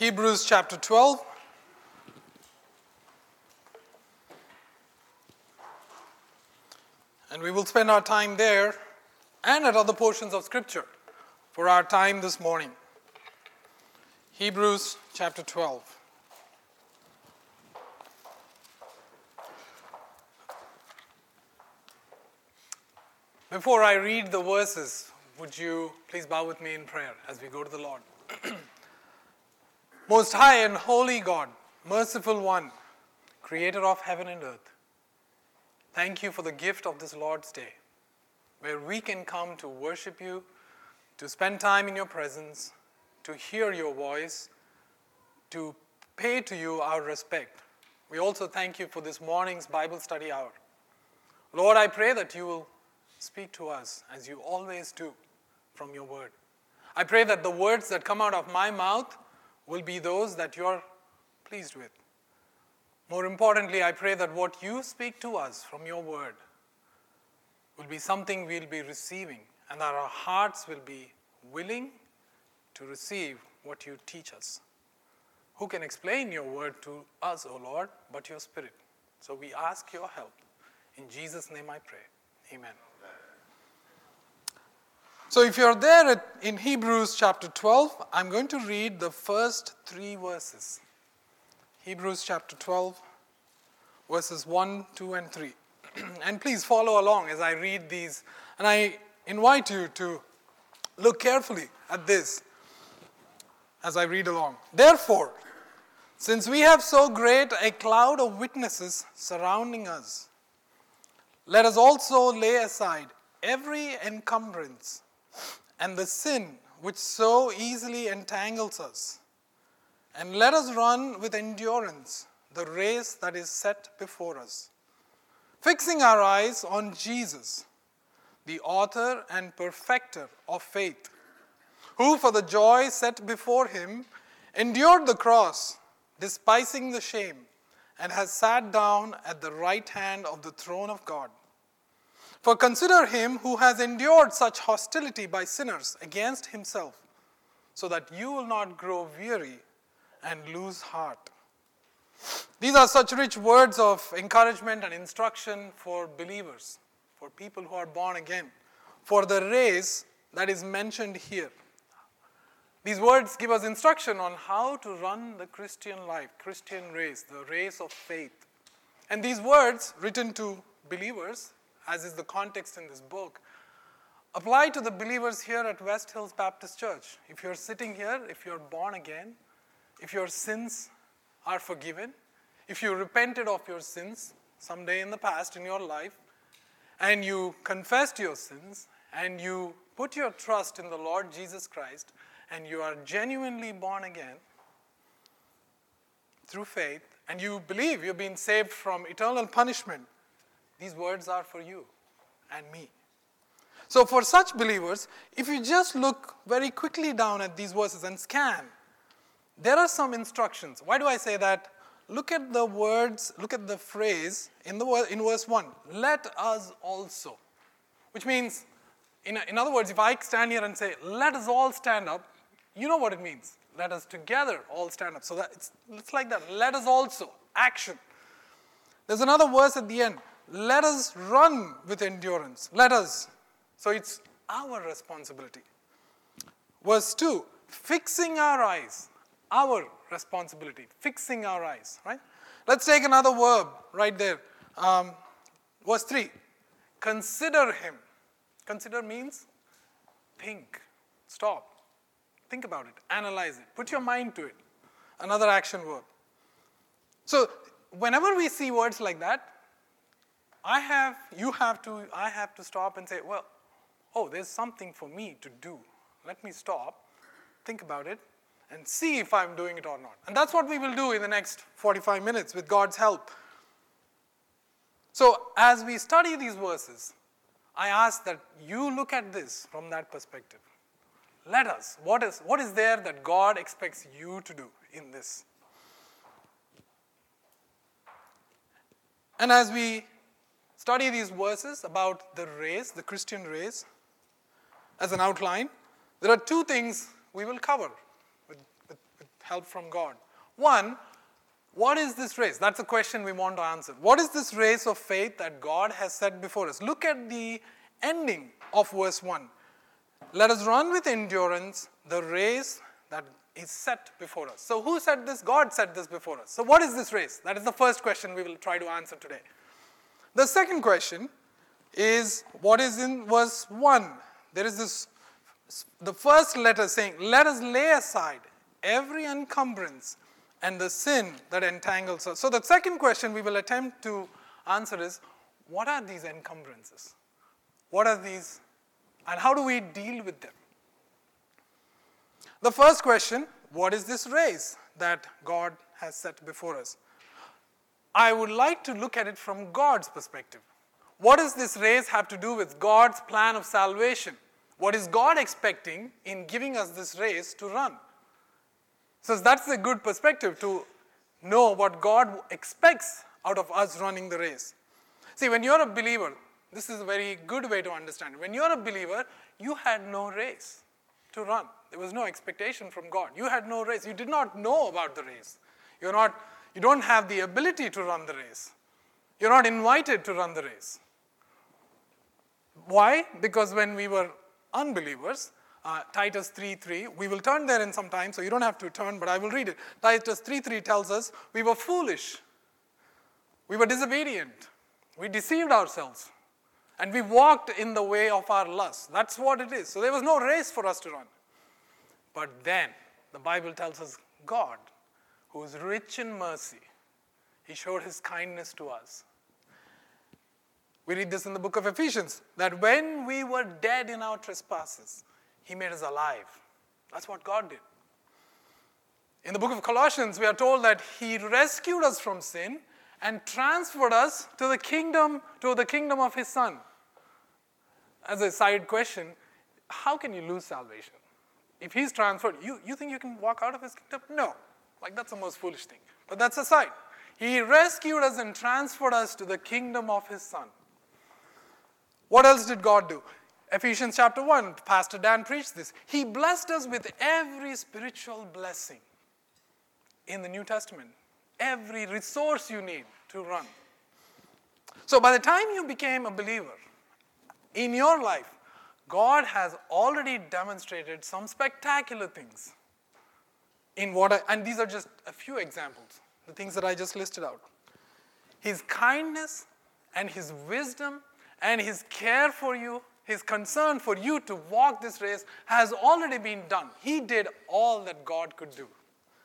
Hebrews chapter 12. And we will spend our time there and at other portions of Scripture for our time this morning. Hebrews chapter 12. Before I read the verses, would you please bow with me in prayer as we go to the Lord? Most high and holy God, merciful one, creator of heaven and earth, thank you for the gift of this Lord's Day, where we can come to worship you, to spend time in your presence, to hear your voice, to pay to you our respect. We also thank you for this morning's Bible study hour. Lord, I pray that you will speak to us as you always do from your word. I pray that the words that come out of my mouth will be those that you're pleased with. More importantly, I pray that what you speak to us from your word will be something we'll be receiving, and that our hearts will be willing to receive what you teach us. Who can explain your word to us, O Lord, but your Spirit? So we ask your help. In Jesus' name I pray. Amen. So if you're there in Hebrews chapter 12, I'm going to read the first 3 verses. Hebrews chapter 12, verses 1, 2, and 3. And please follow along as I read these. And I invite you to look carefully at this as I read along. Therefore, since we have so great a cloud of witnesses surrounding us, let us also lay aside every encumbrance and the sin which so easily entangles us, and let us run with endurance the race that is set before us, fixing our eyes on Jesus, the author and perfecter of faith, who for the joy set before him endured the cross, despising the shame, and has sat down at the right hand of the throne of God. For consider him who has endured such hostility by sinners against himself, so that you will not grow weary and lose heart. These are such rich words of encouragement and instruction for believers, for people who are born again, for the race that is mentioned here. These words give us instruction on how to run the Christian life, Christian race, the race of faith. And these words, written to believers, as is the context in this book, apply to the believers here at West Hills Baptist Church. If you're sitting here, if you're born again, if your sins are forgiven, if you repented of your sins someday in the past in your life, and you confessed your sins, and you put your trust in the Lord Jesus Christ, and you are genuinely born again through faith, and you believe you've been saved from eternal punishment, these words are for you and me. So for such believers, if you just look very quickly down at these verses and scan, there are some instructions. Why do I say that? Look at the words, look at the phrase in verse 1, let us also. Which means, in other words, if I stand here and say, let us all stand up, you know what it means. Let us together all stand up. So that it's like that. Let us also. Action. There's another verse at the end. Let us run with endurance. Let us. So it's our responsibility. Verse 2, fixing our eyes. Our responsibility. Fixing our eyes. Right? Let's take another verb right there. Verse 3, consider him. Consider means think. Stop. Think about it. Analyze it. Put your mind to it. Another action verb. So whenever we see words like that, I have to stop and say, well, there's something for me to do. Let me stop, think about it, and see if I'm doing it or not. And that's what we will do in the next 45 minutes with God's help. So as we study these verses, I ask that you look at this from that perspective. Let us. What is there that God expects you to do in this? And as we study these verses about the race, the Christian race, as an outline, there are 2 things we will cover with help from God. One, what is this race? That's a question we want to answer. What is this race of faith that God has set before us? Look at the ending of verse 1. Let us run with endurance the race that is set before us. So who said this? God set this before us. So what is this race? That is the first question we will try to answer today. The second question is what is in verse 1. There is this, the first letter saying, let us lay aside every encumbrance and the sin that entangles us. So the second question we will attempt to answer is, what are these encumbrances? What are these, and how do we deal with them? The first question, what is this race that God has set before us? I would like to look at it from God's perspective. What does this race have to do with God's plan of salvation? What is God expecting in giving us this race to run? So that's a good perspective to know what God expects out of us running the race. See, when you're a believer, this is a very good way to understand it. When you're a believer, you had no race to run. There was no expectation from God. You had no race. You did not know about the race. You don't have the ability to run the race. You're not invited to run the race. Why? Because when we were unbelievers, Titus 3:3, we will turn there in some time, so you don't have to turn, but I will read it. Titus 3:3 tells us we were foolish. We were disobedient. We deceived ourselves. And we walked in the way of our lust. That's what it is. So there was no race for us to run. But then, the Bible tells us God, who is rich in mercy, He showed His kindness to us. We read this in the book of Ephesians, that when we were dead in our trespasses, He made us alive. That's what God did. In the book of Colossians, we are told that He rescued us from sin and transferred us to the kingdom of His Son. As a side question, how can you lose salvation? If He's transferred, you think you can walk out of His kingdom? No. That's the most foolish thing. But that's aside. He rescued us and transferred us to the kingdom of His Son. What else did God do? Ephesians chapter 1, Pastor Dan preached this. He blessed us with every spiritual blessing in the New Testament. Every resource you need to run. So by the time you became a believer, in your life, God has already demonstrated some spectacular things. And these are just a few examples, the things that I just listed out. His kindness and His wisdom and His care for you, His concern for you to walk this race has already been done. He did all that God could do.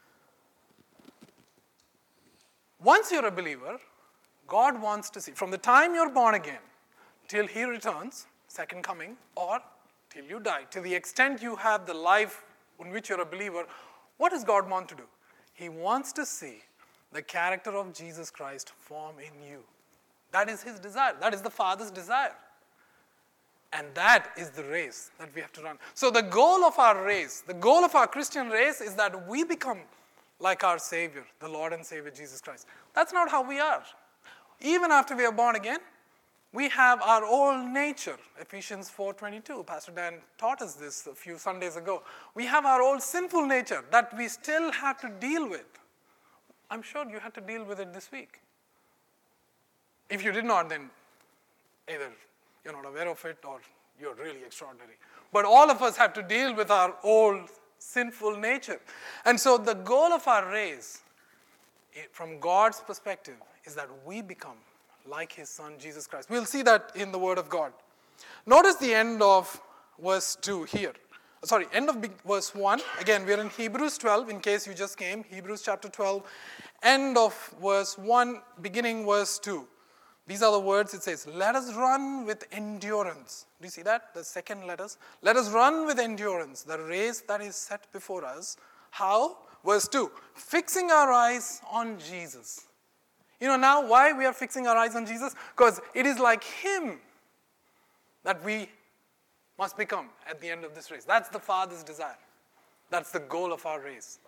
Once you're a believer, God wants to see, from the time you're born again till He returns, second coming, or till you die, to the extent you have the life in which you're a believer, what does God want to do? He wants to see the character of Jesus Christ form in you. That is His desire. That is the Father's desire. And that is the race that we have to run. So the goal of our race, the goal of our Christian race is that we become like our Savior, the Lord and Savior Jesus Christ. That's not how we are. Even after we are born again, we have our old nature. Ephesians 4:22, Pastor Dan taught us this a few Sundays ago. We have our old sinful nature that we still have to deal with. I'm sure you had to deal with it this week. If you did not, then either you're not aware of it or you're really extraordinary. But all of us have to deal with our old sinful nature. And so the goal of our race, from God's perspective, is that we become like His Son, Jesus Christ. We'll see that in the Word of God. Notice the end of verse 2 here. End of verse 1. Again, we're in Hebrews 12, in case you just came. Hebrews chapter 12, end of verse 1, beginning verse 2. These are the words it says, let us run with endurance. Do you see that? The second letters. Let us run with endurance the race that is set before us. How? Verse 2, fixing our eyes on Jesus. Now why we are fixing our eyes on Jesus? Because it is like Him that we must become at the end of this race. That's the Father's desire. That's the goal of our race.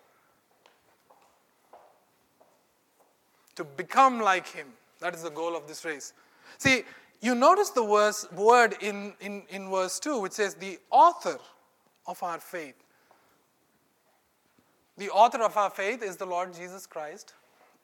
To become like Him. That is the goal of this race. See, you notice the word in verse 2, which says the author of our faith. The author of our faith is the Lord Jesus Christ.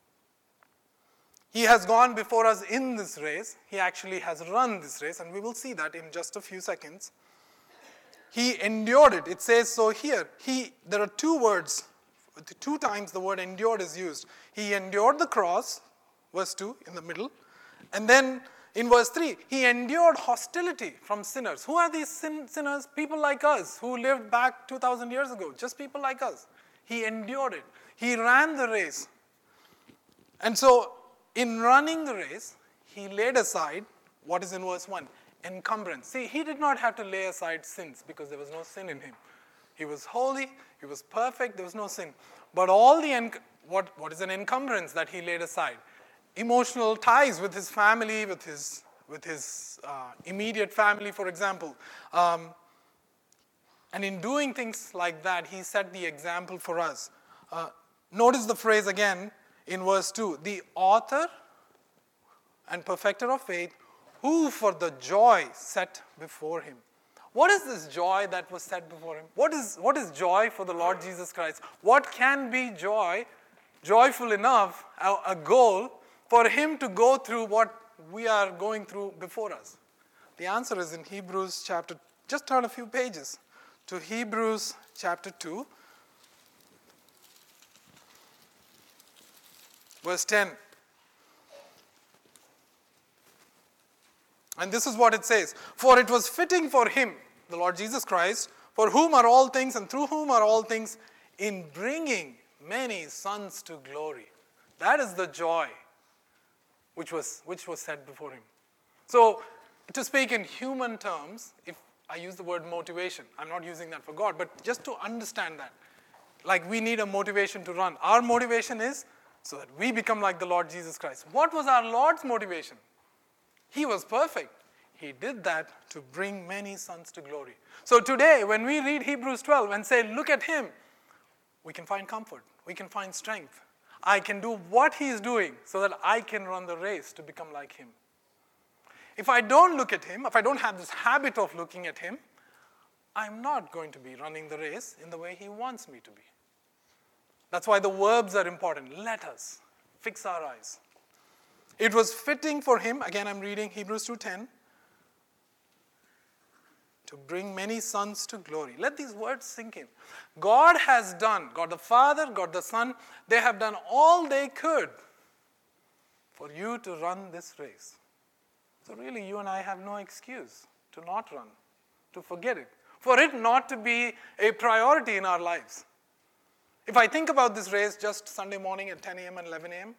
He has gone before us in this race. He actually has run this race, and we will see that in just a few seconds. He endured it. It says so here. There are two words. 2 times the word endured is used. He endured the cross, verse 2 in the middle. And then in verse 3, he endured hostility from sinners. Who are these sinners? People like us who lived back 2,000 years ago. Just people like us. He endured it. He ran the race. And so in running the race, he laid aside what is in verse 1, encumbrance. See, he did not have to lay aside sins because there was no sin in him. He was holy, he was perfect, there was no sin. But all the what is an encumbrance that he laid aside? Emotional ties with his family, with his immediate family, for example. And in doing things like that, he set the example for us. Notice the phrase again in verse 2. The author and perfecter of faith, who for the joy set before him. What is this joy that was set before him? What is joy for the Lord Jesus Christ? What can be joyful enough, a goal, for him to go through what we are going through before us? The answer is in Hebrews chapter, just turn a few pages to Hebrews chapter 2, verse 10. And this is what it says. For it was fitting for him, the Lord Jesus Christ, for whom are all things and through whom are all things, in bringing many sons to glory. That is the joy which was set before him. So, to speak in human terms, if I use the word motivation, I'm not using that for God, but just to understand that. Like we need a motivation to run. Our motivation is so that we become like the Lord Jesus Christ. What was our Lord's motivation? He was perfect. He did that to bring many sons to glory. So today, when we read Hebrews 12 and say, look at him, we can find comfort. We can find strength. I can do what he's doing so that I can run the race to become like him. If I don't look at him, if I don't have this habit of looking at him, I'm not going to be running the race in the way he wants me to be. That's why the verbs are important. Let us fix our eyes. It was fitting for him, again I'm reading Hebrews 2:10, to bring many sons to glory. Let these words sink in. God has done, God the Father, God the Son, they have done all they could for you to run this race. So really you and I have no excuse to not run, to forget it, for it not to be a priority in our lives. If I think about this race just Sunday morning at 10 a.m. and 11 a.m.,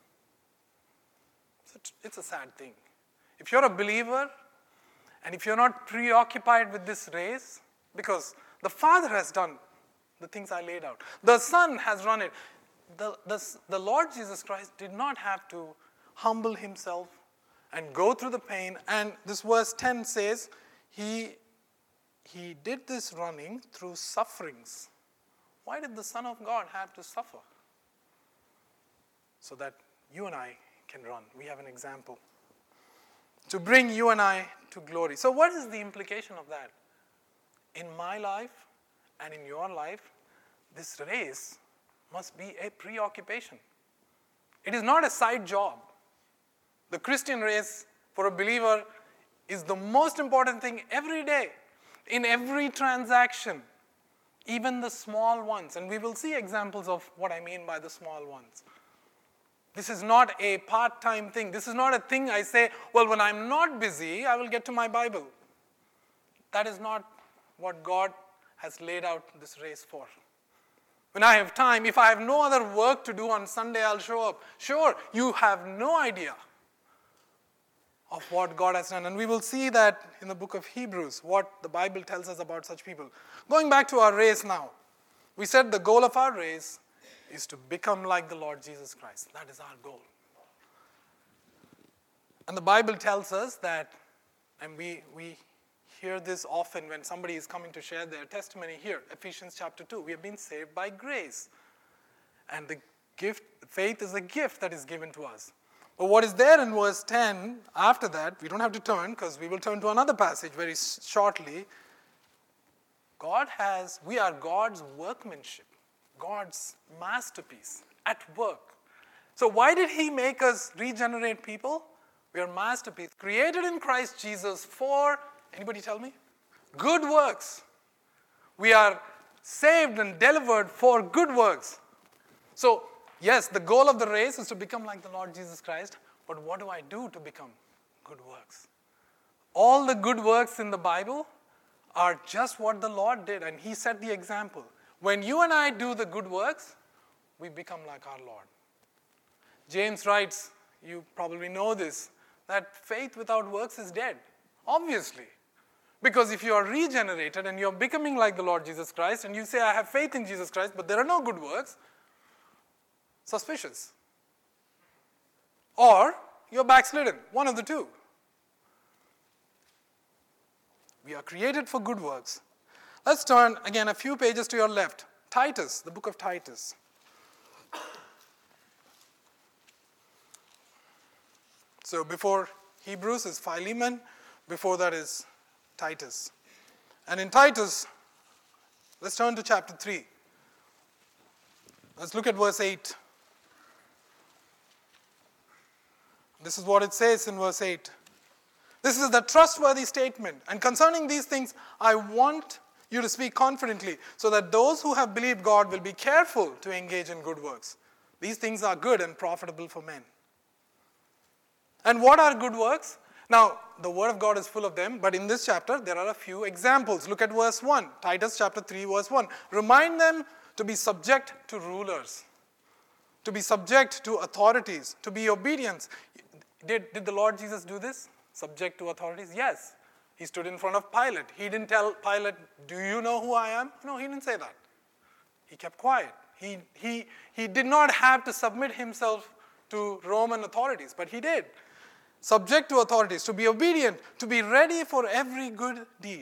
it's a sad thing. If you're a believer, and if you're not preoccupied with this race, because the Father has done the things I laid out, the Son has run it, the Lord Jesus Christ did not have to humble himself and go through the pain. And this verse 10 says, he did this running through sufferings. Why did the Son of God have to suffer? So that you and I can run. We have an example. To bring you and I to glory. So what is the implication of that? In my life and in your life, this race must be a preoccupation. It is not a side job. The Christian race for a believer is the most important thing every day, in every transaction, even the small ones. And we will see examples of what I mean by the small ones. This is not a part-time thing. This is not a thing I say, well, when I'm not busy, I will get to my Bible. That is not what God has laid out this race for. When I have time, if I have no other work to do on Sunday, I'll show up. Sure, you have no idea of what God has done. And we will see that in the book of Hebrews, what the Bible tells us about such people. Going back to our race now. We said the goal of our race is to become like the Lord Jesus Christ. That is our goal. And the Bible tells us that, and we hear this often when somebody is coming to share their testimony here, Ephesians chapter 2, we have been saved by grace. And the gift, faith is a gift that is given to us. But what is there in verse 10, after that, we don't have to turn because we will turn to another passage very shortly. We are God's workmanship. God's masterpiece at work. So why did he make us regenerate people? We are masterpiece, created in Christ Jesus for, anybody tell me? Good works. We are saved and delivered for good works. So, yes, the goal of the race is to become like the Lord Jesus Christ, but what do I do to become good works? All the good works in the Bible are just what the Lord did, and he set the example. When you and I do the good works, we become like our Lord. James writes, you probably know this, that faith without works is dead. Obviously. Because if you are regenerated and you're becoming like the Lord Jesus Christ, and you say, I have faith in Jesus Christ, but there are no good works, suspicious. Or you're backslidden, one of the two. We are created for good works. Let's turn again a few pages to your left. Titus, the book of Titus. So before Hebrews is Philemon, before that is Titus. And in Titus, let's turn to chapter 3. Let's look at verse 8. This is what it says in verse 8. This is the trustworthy statement. And concerning these things, I want you to speak confidently, so that those who have believed God will be careful to engage in good works. These things are good and profitable for men. And what are good works? Now, the Word of God is full of them, but in this chapter, there are a few examples. Look at verse 1, Titus chapter 3, verse 1. Remind them to be subject to rulers, to be subject to authorities, to be obedient. Did the Lord Jesus do this? Subject to authorities? Yes. He stood in front of Pilate. He didn't tell Pilate, do you know who I am? No, he didn't say that. He kept quiet. He did not have to submit himself to Roman authorities, but he did. Subject to authorities, to be obedient, to be ready for every good deed.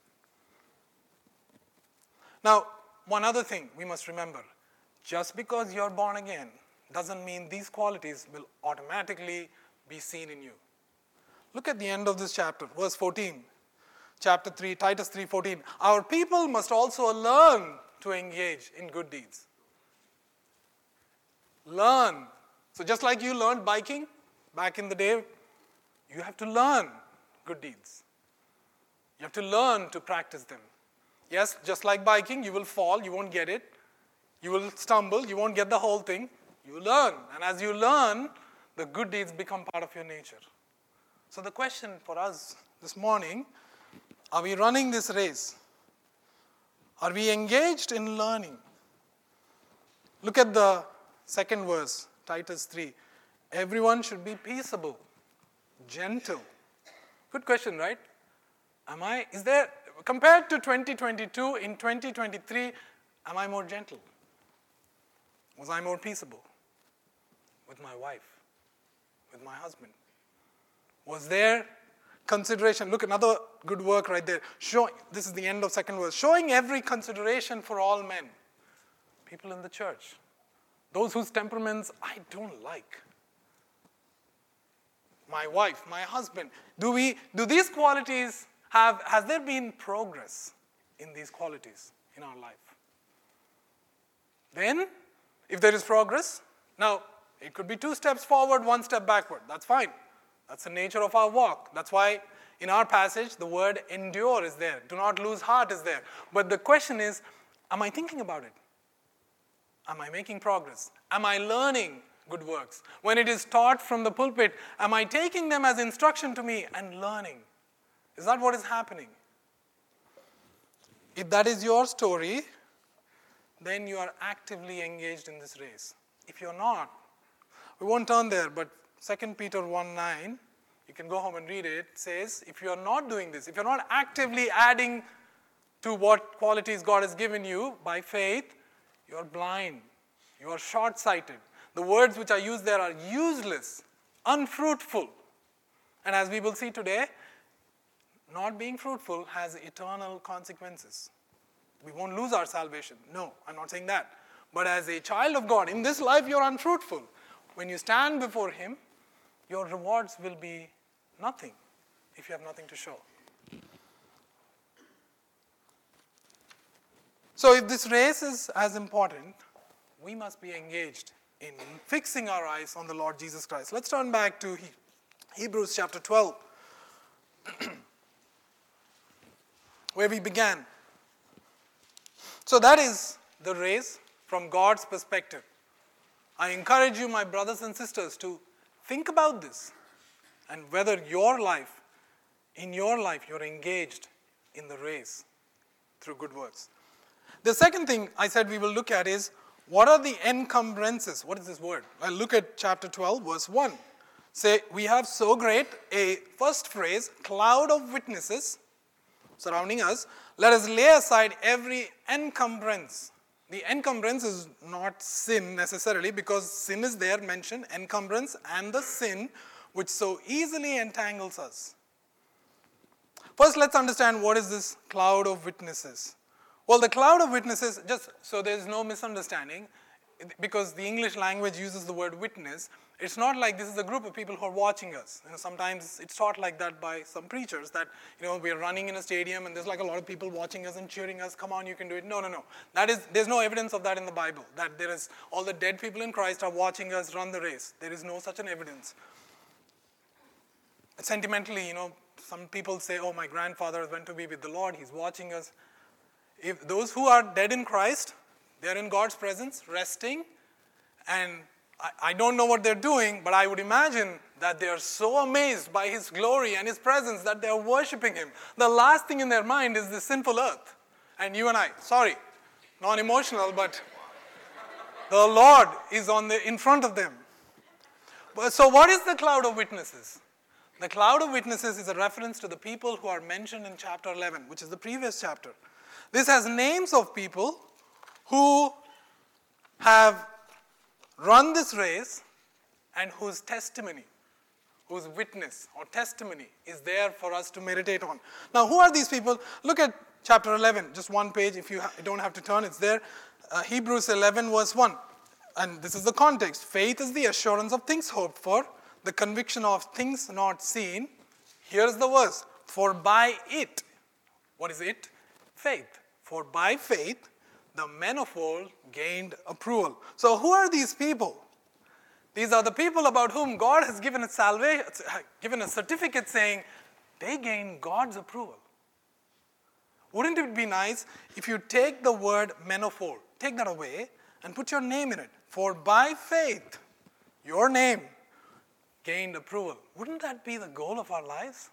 Now, one other thing we must remember. Just because you're born again doesn't mean these qualities will automatically be seen in you. Look at the end of this chapter, verse 14. Chapter 3, Titus 3:14. Our people must also learn to engage in good deeds. Learn. So just like you learned biking back in the day, you have to learn good deeds. You have to learn to practice them. Yes, just like biking, you will fall, you won't get it. You will stumble, you won't get the whole thing. You learn. And as you learn, the good deeds become part of your nature. So the question for us this morning, are we running this race? Are we engaged in learning? Look at the second verse, Titus 3. Everyone should be peaceable, gentle. Good question, right? Compared to 2022, in 2023, am I more gentle? Was I more peaceable with my wife, with my husband? Was there consideration? Look, another good work right there. This is the end of second verse. Showing every consideration for all men. People in the church. Those whose temperaments I don't like. My wife, my husband. Do these qualities has there been progress in these qualities in our life? Then, if there is progress, now it could be 2 steps forward, 1 step backward. That's fine. That's the nature of our walk. That's why in our passage, the word endure is there. Do not lose heart is there. But the question is, am I thinking about it? Am I making progress? Am I learning good works? When it is taught from the pulpit, am I taking them as instruction to me and learning? Is that what is happening? If that is your story, then you are actively engaged in this race. If you're not, we won't turn there, but 2 Peter 1:9, you can go home and read it, says, if you're not doing this, if you're not actively adding to what qualities God has given you by faith, you're blind, you're short-sighted. The words which are used there are useless, unfruitful. And as we will see today, not being fruitful has eternal consequences. We won't lose our salvation. No, I'm not saying that. But as a child of God, in this life you're unfruitful. When you stand before Him, your rewards will be nothing if you have nothing to show. So if this race is as important, we must be engaged in fixing our eyes on the Lord Jesus Christ. Let's turn back to Hebrews chapter 12, where we began. So that is the race from God's perspective. I encourage you, my brothers and sisters, to think about this and whether in your life, you're engaged in the race through good works. The second thing I said we will look at is, what are the encumbrances? What is this word? Well, look at chapter 12, verse 1. Say, we have so great a, first phrase, cloud of witnesses surrounding us. Let us lay aside every encumbrance. The encumbrance is not sin necessarily, because sin is there mentioned, encumbrance and the sin which so easily entangles us. First, let's understand what is this cloud of witnesses. Well, the cloud of witnesses, just so there's no misunderstanding, because the English language uses the word witness, it's not like this is a group of people who are watching us. Sometimes it's taught like that by some preachers, that we're running in a stadium and there's like a lot of people watching us and cheering us, come on, you can do it. No. There's no evidence of that in the Bible, that there is all the dead people in Christ are watching us run the race. There is no such an evidence. Sentimentally, some people say, oh, my grandfather went to be with the Lord, he's watching us. If those who are dead in Christ, they're in God's presence, resting, and I don't know what they're doing, but I would imagine that they are so amazed by His glory and His presence that they are worshiping Him. The last thing in their mind is this sinful earth. And you and I, sorry, non-emotional, but the Lord is in front of them. So what is the cloud of witnesses? The cloud of witnesses is a reference to the people who are mentioned in chapter 11, which is the previous chapter. This has names of people who have run this race and whose testimony, whose witness or testimony is there for us to meditate on. Now, who are these people? Look at chapter 11, just one page. If you don't have to turn, it's there. Hebrews 11, verse 1. And this is the context. Faith is the assurance of things hoped for, the conviction of things not seen. Here's the verse. For by it, what is it? Faith. For by faith, the men of old gained approval. So who are these people? These are the people about whom God has given a certificate saying they gained God's approval. Wouldn't it be nice if you take the word men of old, take that away and put your name in it? For by faith, your name gained approval. Wouldn't that be the goal of our lives?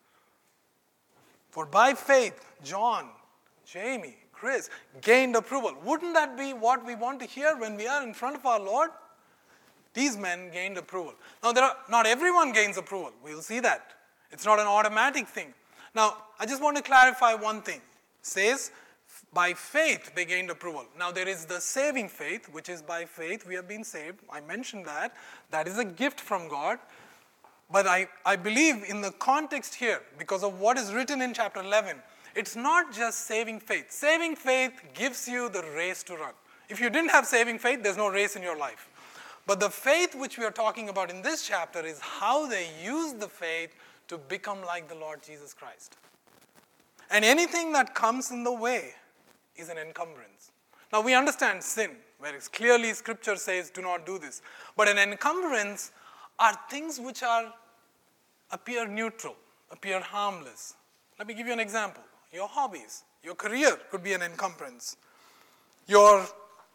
For by faith, John, Jamie, Chris gained approval. Wouldn't that be what we want to hear when we are in front of our Lord? These men gained approval. Now, not everyone gains approval. We'll see that. It's not an automatic thing. Now, I just want to clarify one thing. It says, by faith they gained approval. Now, there is the saving faith, which is by faith we have been saved. I mentioned that. That is a gift from God. But I believe in the context here, because of what is written in chapter 11, it's not just saving faith. Saving faith gives you the race to run. If you didn't have saving faith, there's no race in your life. But the faith which we are talking about in this chapter is how they use the faith to become like the Lord Jesus Christ. And anything that comes in the way is an encumbrance. Now we understand sin, where it's clearly Scripture says, do not do this. But an encumbrance are things which appear neutral, appear harmless. Let me give you an example. Your hobbies, your career could be an encumbrance. Your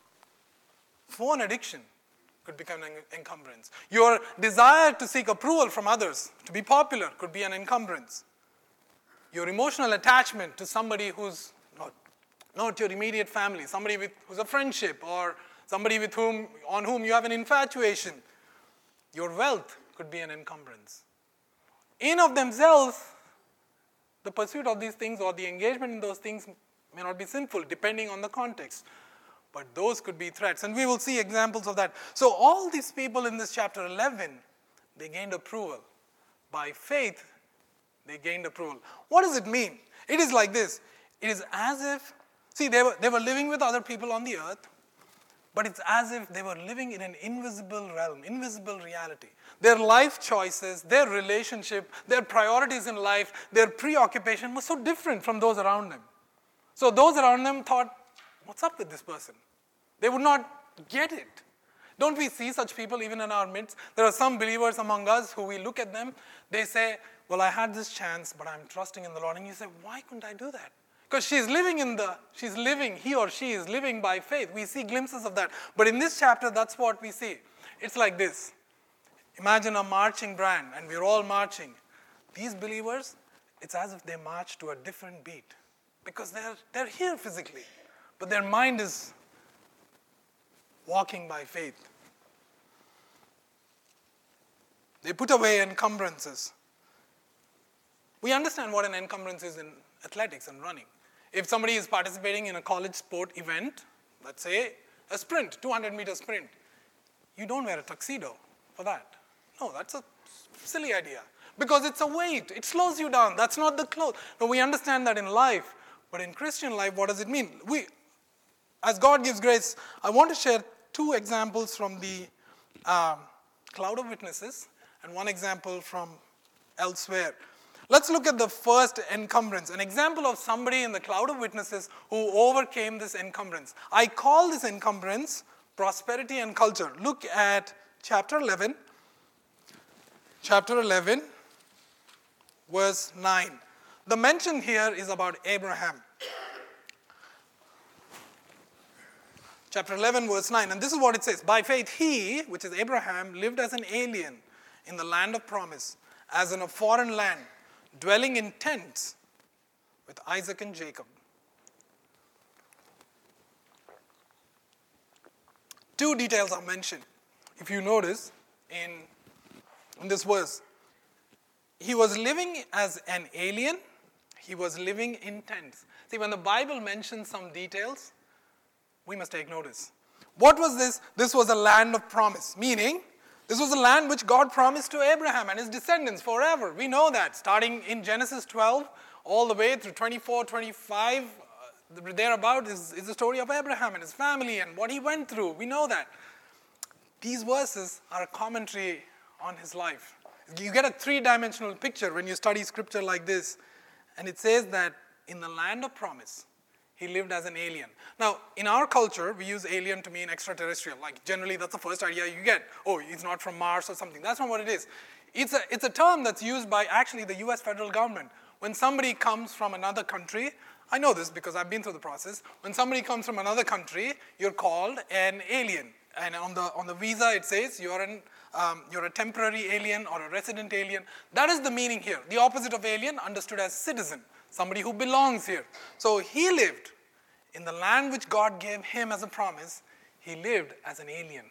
phone addiction could become an encumbrance. Your desire to seek approval from others, to be popular, could be an encumbrance. Your emotional attachment to somebody who's not your immediate family, somebody who's a friendship, or somebody on whom you have an infatuation. Your wealth could be an encumbrance. In of themselves, the pursuit of these things or the engagement in those things may not be sinful, depending on the context. But those could be threats. And we will see examples of that. So all these people in this chapter 11, they gained approval. By faith, they gained approval. What does it mean? It is like this. It is as if, they were living with other people on the earth, but it's as if they were living in an invisible realm, invisible reality. Their life choices, their relationship, their priorities in life, their preoccupation was so different from those around them. So those around them thought, what's up with this person? They would not get it. Don't we see such people even in our midst? There are some believers among us who we look at them, they say, well, I had this chance, but I'm trusting in the Lord. And you say, why couldn't I do that? Because he or she is living by faith. We see glimpses of that. But in this chapter, that's what we see. It's like this. Imagine a marching band, and we're all marching. These believers, it's as if they march to a different beat. Because they're here physically. But their mind is walking by faith. They put away encumbrances. We understand what an encumbrance is in athletics and running. If somebody is participating in a college sport event, let's say a sprint, 200-meter sprint, you don't wear a tuxedo for that. No, that's a silly idea. Because it's a weight. It slows you down. That's not the clothes. No, we understand that in life. But in Christian life, what does it mean? As God gives grace, I want to share 2 examples from the cloud of witnesses and 1 example from elsewhere. Let's look at the first encumbrance, an example of somebody in the cloud of witnesses who overcame this encumbrance. I call this encumbrance prosperity and culture. Look at chapter 11. Chapter 11, verse 9. The mention here is about Abraham. Chapter 11, verse 9. And this is what it says. By faith he, which is Abraham, lived as an alien in the land of promise, as in a foreign land, dwelling in tents with Isaac and Jacob. 2 details are mentioned. If you notice in this verse, he was living as an alien, he was living in tents. See, when the Bible mentions some details, we must take notice. What was this? This was a land of promise, meaning this was a land which God promised to Abraham and his descendants forever. We know that, starting in Genesis 12, all the way through 24, 25, thereabout is the story of Abraham and his family and what he went through. We know that. These verses are a commentary on his life. You get a 3-dimensional picture when you study scripture like this. And it says that in the land of promise, he lived as an alien. Now, in our culture, we use alien to mean extraterrestrial. Like, generally, that's the first idea you get. Oh, he's not from Mars or something. That's not what it is. It's a term that's used by actually the U.S. federal government. When somebody comes from another country, I know this because I've been through the process. When somebody comes from another country, you're called an alien. And on the visa, it says you're a temporary alien or a resident alien. That is the meaning here. The opposite of alien, understood as citizen. Somebody who belongs here. So he lived in the land which God gave him as a promise. He lived as an alien.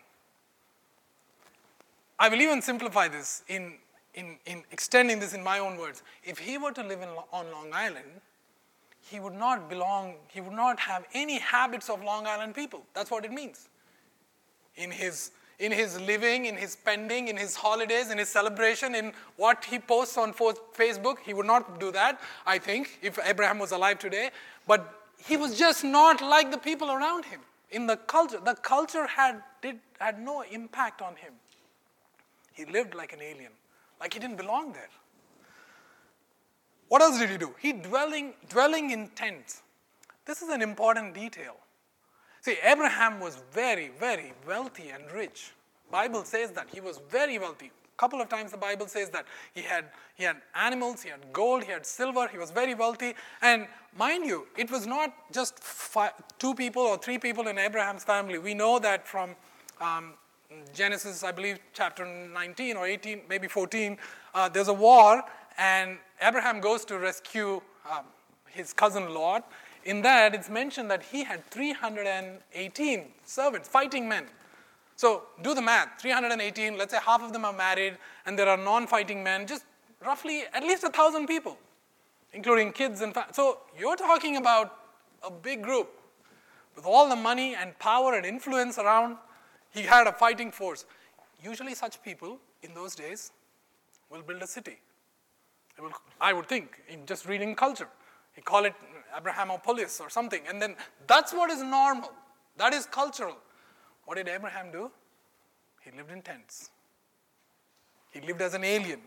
I will even simplify this in extending this in my own words. If he were to live on Long Island, he would not have any habits of Long Island people. That's what it means. In his living, in his spending, in his holidays, in his celebration, in what he posts on Facebook. He would not do that, I think, if Abraham was alive today. But he was just not like the people around him. In the culture had no impact on him. He lived like an alien, like he didn't belong there. What else did he do? He dwelling in tents. This is an important detail. See, Abraham was very, very wealthy and rich. Bible says that he was very wealthy. A couple of times the Bible says that he had animals, he had gold, he had silver, he was very wealthy. And mind you, it was not just 2 people or 3 people in Abraham's family. We know that from Genesis, I believe, chapter 19 or 18, maybe 14, there's a war, and Abraham goes to rescue his cousin Lot. In that, it's mentioned that he had 318 servants, fighting men. So do the math. 318, let's say half of them are married, and there are non-fighting men, just roughly at least 1,000 people, including kids and families. So you're talking about a big group. With all the money and power and influence around, he had a fighting force. Usually such people, in those days, will build a city. I would think, in just reading culture. He call it Abrahamopolis or something. And then that's what is normal. That is cultural. What did Abraham do? He lived in tents. He lived as an alien.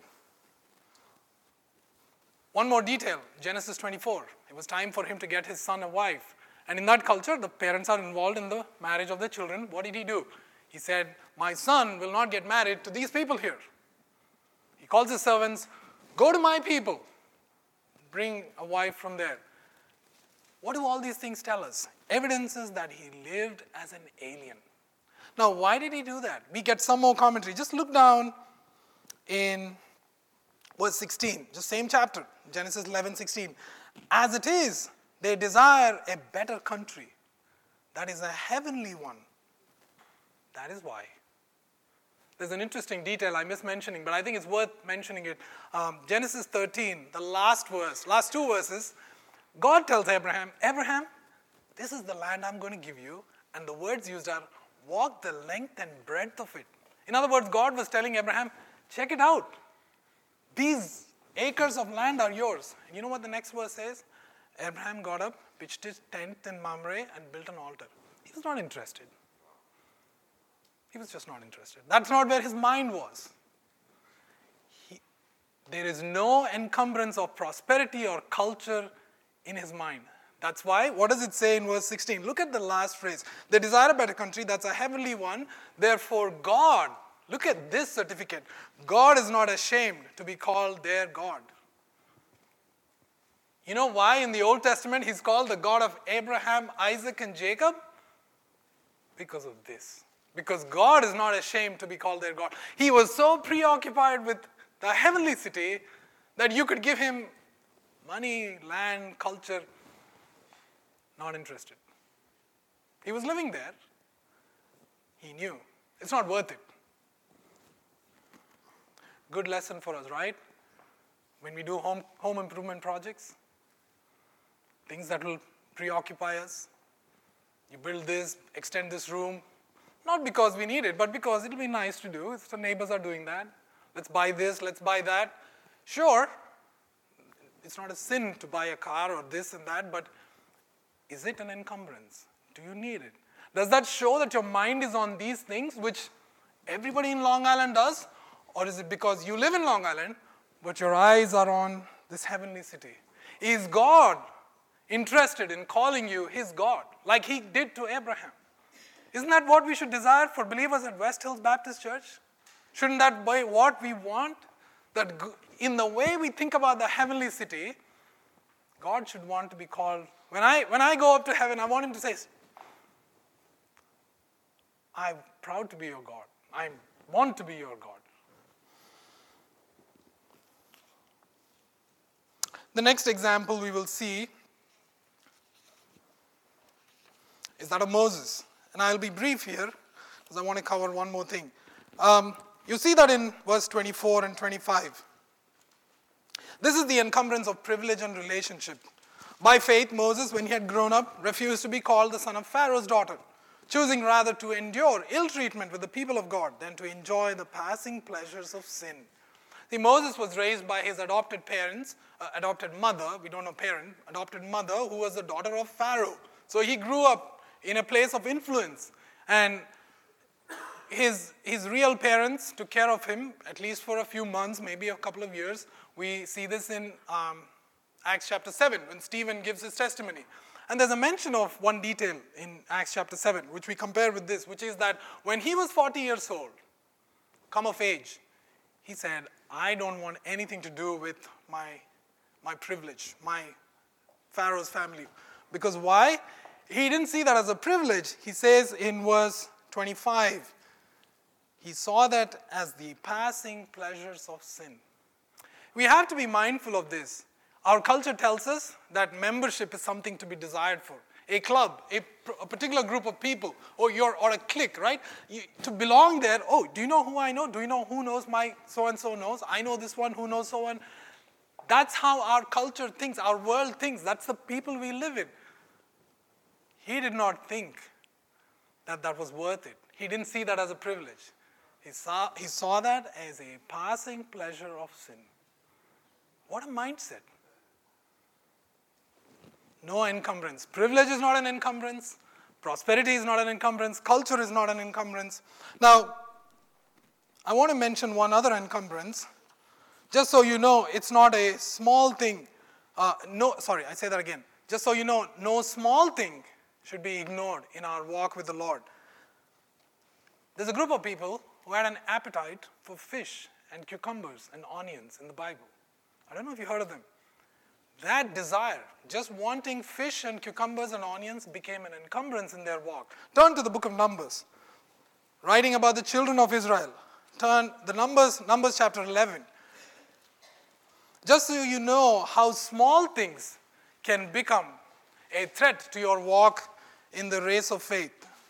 One more detail, Genesis 24. It was time for him to get his son a wife. And in that culture, the parents are involved in the marriage of their children. What did he do? He said, my son will not get married to these people here. He calls his servants, go to my people. Bring a wife from there. What do all these things tell us? Evidences that he lived as an alien. Now, why did he do that? We get some more commentary. Just look down in verse 16, just same chapter, Genesis 11:16. As it is, they desire a better country, that is a heavenly one. That is why. There's an interesting detail I miss mentioning, but I think it's worth mentioning it. Genesis 13, the last two verses, God tells Abraham, Abraham, this is the land I'm going to give you, and the words used are, walk the length and breadth of it. In other words, God was telling Abraham, check it out. These acres of land are yours. And you know what the next verse says? Abraham got up, pitched his tent in Mamre, and built an altar. He was not interested. He was just not interested. That's not where his mind was. There is no encumbrance of prosperity or culture in his mind. That's why, what does it say in verse 16? Look at the last phrase. They desire a better country, that's a heavenly one. Therefore God, look at this certificate. God is not ashamed to be called their God. You know why in the Old Testament he's called the God of Abraham, Isaac, and Jacob? Because of this. Because God is not ashamed to be called their God. He was so preoccupied with the heavenly city that you could give him money, land, culture. Not interested. He was living there. He knew. It's not worth it. Good lesson for us, right? When we do home improvement projects, things that will preoccupy us. You build this, extend this room, not because we need it, but because it'll be nice to do. If the neighbors are doing that, let's buy this, let's buy that. Sure, it's not a sin to buy a car or this and that, but is it an encumbrance? Do you need it? Does that show that your mind is on these things, which everybody in Long Island does? Or is it because you live in Long Island, but your eyes are on this heavenly city? Is God interested in calling you his God, like he did to Abraham? Isn't that what we should desire for believers at West Hills Baptist Church? Shouldn't that be what we want? That in the way we think about the heavenly city, God should want to be called. When I go up to heaven, I want him to say, I'm proud to be your God. I want to be your God. The next example we will see is that of Moses. And I'll be brief here because I want to cover one more thing. You see that in verse 24 and 25. This is the encumbrance of privilege and relationship. By faith, Moses, when he had grown up, refused to be called the son of Pharaoh's daughter, choosing rather to endure ill treatment with the people of God than to enjoy the passing pleasures of sin. See, Moses was raised by his adopted mother, we don't know parent, adopted mother, who was the daughter of Pharaoh. So he grew up in a place of influence. And his real parents took care of him, at least for a few months, maybe a couple of years. We see this in Acts chapter 7, when Stephen gives his testimony. And there's a mention of one detail in Acts chapter 7, which we compare with this, which is that when he was 40 years old, come of age, he said, I don't want anything to do with my privilege, my Pharaoh's family. Because why? He didn't see that as a privilege. He says in verse 25, he saw that as the passing pleasures of sin. We have to be mindful of this. Our culture tells us that membership is something to be desired for. A club, a particular group of people, or a clique, right? To belong there, oh, do you know who I know? Do you know who knows my so-and-so knows? I know this one who knows so-and. That's how our culture thinks, our world thinks. That's the people we live in. He did not think that was worth it. He didn't see that as a privilege. He saw that as a passing pleasure of sin. What a mindset. No encumbrance. Privilege is not an encumbrance. Prosperity is not an encumbrance. Culture is not an encumbrance. Now, I want to mention one other encumbrance. Just so you know, it's not a small thing. I say that again. Just so you know, no small thing should be ignored in our walk with the Lord. There's a group of people who had an appetite for fish and cucumbers and onions in the Bible. I don't know if you heard of them. That desire, just wanting fish and cucumbers and onions, became an encumbrance in their walk. Turn to the book of Numbers, writing about the children of Israel. Turn the Numbers chapter 11. Just so you know how small things can become a threat to your walk in the race of faith.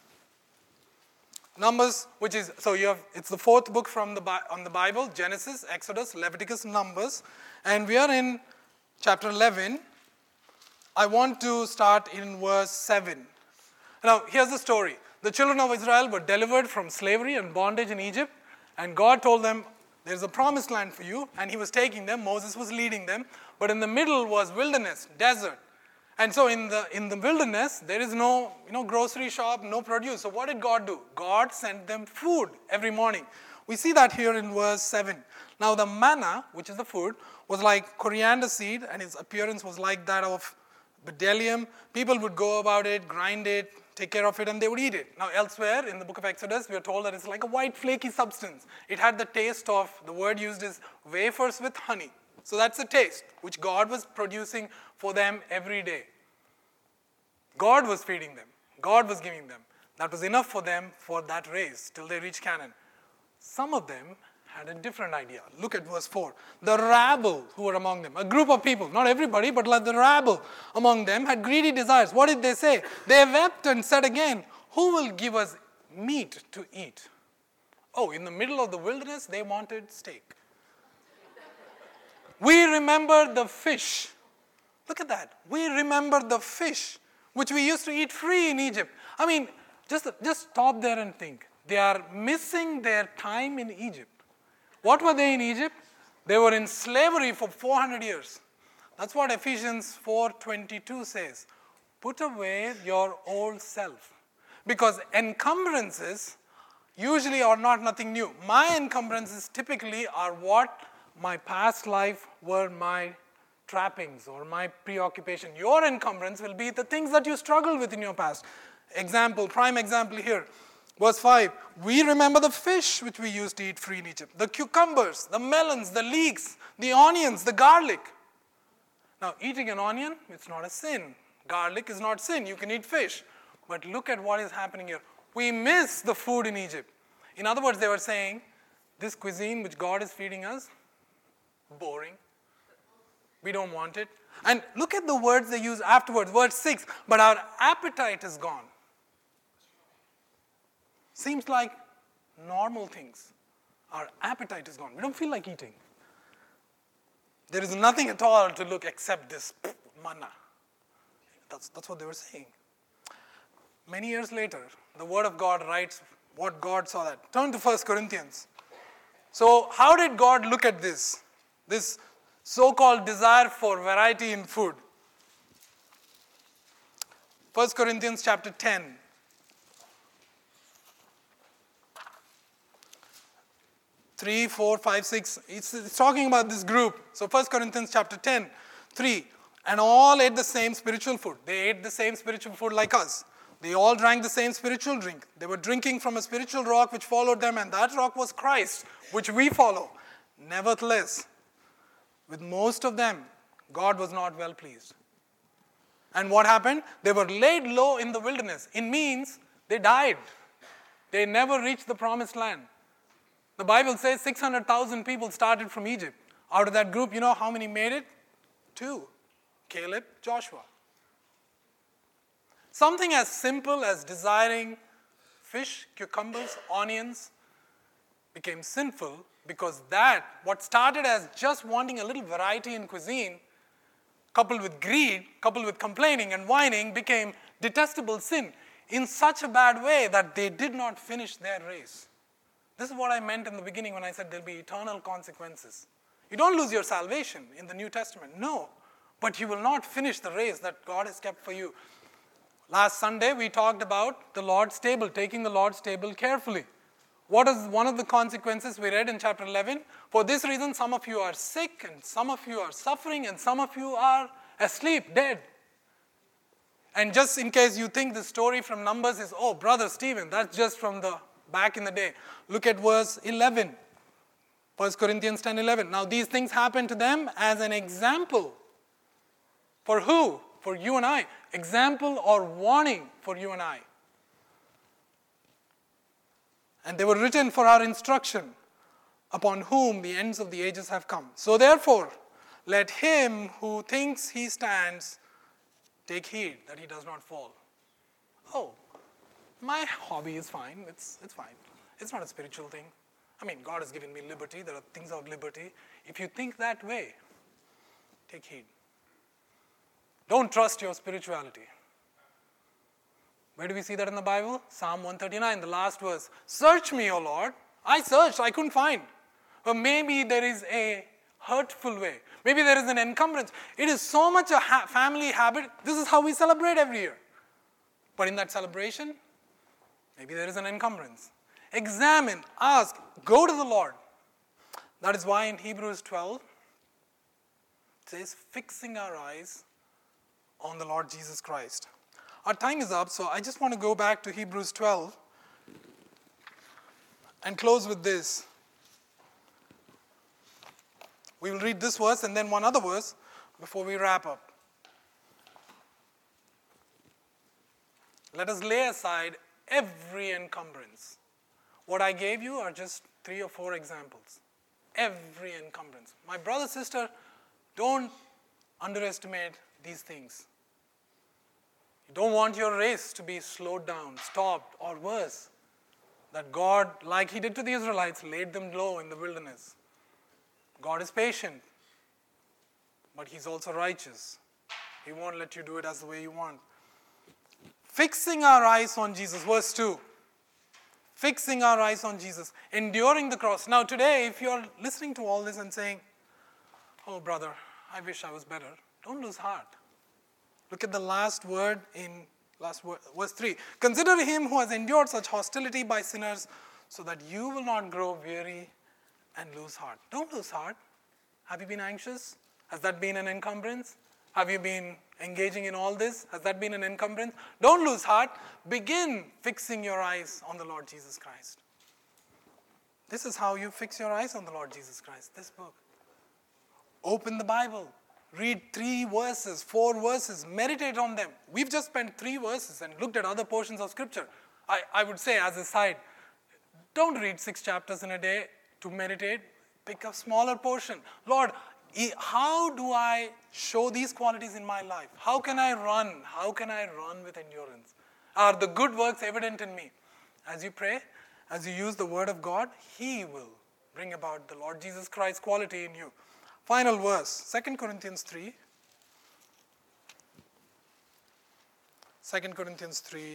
Numbers, it's the fourth book on the Bible: Genesis, Exodus, Leviticus, Numbers, and we are in chapter 11. I want to start in verse 7. Now, here's the story. The children of Israel were delivered from slavery and bondage in Egypt, and God told them, there's a promised land for you, and he was taking them. Moses was leading them, but in the middle was wilderness, desert. And so in the wilderness, there is no grocery shop, no produce. So what did God do? God sent them food every morning. We see that here in verse 7. Now the manna, which is the food, was like coriander seed, and its appearance was like that of bdellium. People would go about it, grind it, take care of it, and they would eat it. Now elsewhere in the book of Exodus, we are told that it's like a white flaky substance. It had the taste of, the word used is wafers with honey. So that's the taste which God was producing for them every day. God was feeding them. God was giving them. That was enough for them for that race till they reached Canaan. Some of them had a different idea. Look at verse 4. The rabble who were among them, a group of people, not everybody, but like the rabble among them had greedy desires. What did they say? They wept and said again, who will give us meat to eat? Oh, in the middle of the wilderness, they wanted steak. We remember the fish. Look at that. We remember the fish, which we used to eat free in Egypt. I mean, just stop there and think. They are missing their time in Egypt. What were they in Egypt? They were in slavery for 400 years. That's what Ephesians 4:22 says. Put away your old self. Because encumbrances usually are not nothing new. My encumbrances typically are what my past life were my trappings or my preoccupation. Your encumbrance will be the things that you struggled with in your past. Prime example here. Verse 5, we remember the fish which we used to eat free in Egypt, the cucumbers, the melons, the leeks, the onions, the garlic. Now, eating an onion, it's not a sin. Garlic is not sin. You can eat fish. But look at what is happening here. We miss the food in Egypt. In other words, they were saying, this cuisine which God is feeding us, boring. We don't want it. And look at the words they use afterwards. Verse 6, but our appetite is gone. Seems like normal things. Our appetite is gone. We don't feel like eating. There is nothing at all to look except this manna. That's what they were saying. Many years later, the Word of God writes what God saw that. Turn to 1 Corinthians. So how did God look at this so-called desire for variety in food? 1 Corinthians chapter 10. 3, 4, 5, 6. It's talking about this group. So 1 Corinthians chapter 10, 3. And all ate the same spiritual food. They ate the same spiritual food like us. They all drank the same spiritual drink. They were drinking from a spiritual rock which followed them, and that rock was Christ, which we follow. Nevertheless, with most of them, God was not well pleased. And what happened? They were laid low in the wilderness. It means they died. They never reached the promised land. The Bible says 600,000 people started from Egypt. Out of that group, you know how many made it? 2. Caleb, Joshua. Something as simple as desiring fish, cucumbers, onions became sinful because what started as just wanting a little variety in cuisine, coupled with greed, coupled with complaining and whining, became detestable sin in such a bad way that they did not finish their race. This is what I meant in the beginning when I said there'll be eternal consequences. You don't lose your salvation in the New Testament, no. But you will not finish the race that God has kept for you. Last Sunday, we talked about the Lord's table, taking the Lord's table carefully. What is one of the consequences we read in chapter 11? For this reason, some of you are sick, and some of you are suffering, and some of you are asleep, dead. And just in case you think the story from Numbers is, oh, Brother Stephen, that's just from the back in the day. Look at verse 11. 1 Corinthians 10:11. Now these things happened to them as an example. For who? For you and I. Example or warning for you and I. And they were written for our instruction, upon whom the ends of the ages have come. So therefore, let him who thinks he stands take heed that he does not fall. Oh, my hobby is fine. It's fine. It's not a spiritual thing. I mean, God has given me liberty. There are things of liberty. If you think that way, take heed. Don't trust your spirituality. Where do we see that in the Bible? Psalm 139, the last verse. Search me, O Lord. I searched, I couldn't find. But maybe there is a hurtful way. Maybe there is an encumbrance. It is so much a family habit. This is how we celebrate every year. But in that celebration, maybe there is an encumbrance. Examine, ask, go to the Lord. That is why in Hebrews 12, it says, fixing our eyes on the Lord Jesus Christ. Our time is up, so I just want to go back to Hebrews 12 and close with this. We will read this verse and then one other verse before we wrap up. Let us lay aside every encumbrance. What I gave you are just 3 or 4 examples. Every encumbrance. My brother, sister, don't underestimate these things. You don't want your race to be slowed down, stopped, or worse. That God, like He did to the Israelites, laid them low in the wilderness. God is patient, but He's also righteous. He won't let you do it as the way you want. Fixing our eyes on Jesus, verse 2. Fixing our eyes on Jesus, enduring the cross. Now today, if you're listening to all this and saying, oh brother, I wish I was better, don't lose heart. Look at the last word in verse 3. Consider him who has endured such hostility by sinners, so that you will not grow weary and lose heart. Don't lose heart. Have you been anxious? Has that been an encumbrance? Have you been engaging in all this? Has that been an encumbrance? Don't lose heart. Begin fixing your eyes on the Lord Jesus Christ. This is how you fix your eyes on the Lord Jesus Christ, this book. Open the Bible. Read 3 verses, 4 verses. Meditate on them. We've just spent 3 verses and looked at other portions of Scripture. I would say as a side, don't read 6 chapters in a day to meditate. Pick a smaller portion. Lord, how do I show these qualities in my life? How can I run? How can I run with endurance? Are the good works evident in me? As you pray, as you use the Word of God, He will bring about the Lord Jesus Christ quality in you. Final verse, 2 Corinthians 3. 2 Corinthians 3.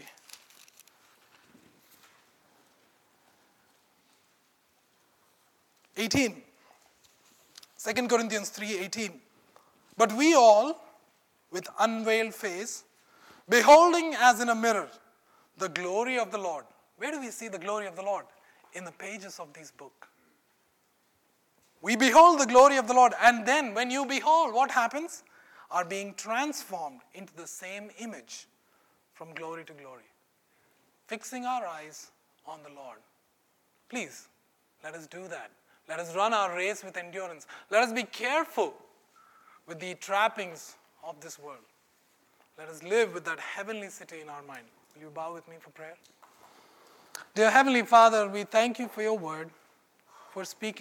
(18). 2 Corinthians 3:18. But we all, with unveiled face, beholding as in a mirror the glory of the Lord. Where do we see the glory of the Lord? In the pages of this book. We behold the glory of the Lord, and then when you behold, what happens? Are being transformed into the same image from glory to glory. Fixing our eyes on the Lord. Please, let us do that. Let us run our race with endurance. Let us be careful with the trappings of this world. Let us live with that heavenly city in our mind. Will you bow with me for prayer? Dear Heavenly Father, we thank you for your word, for speaking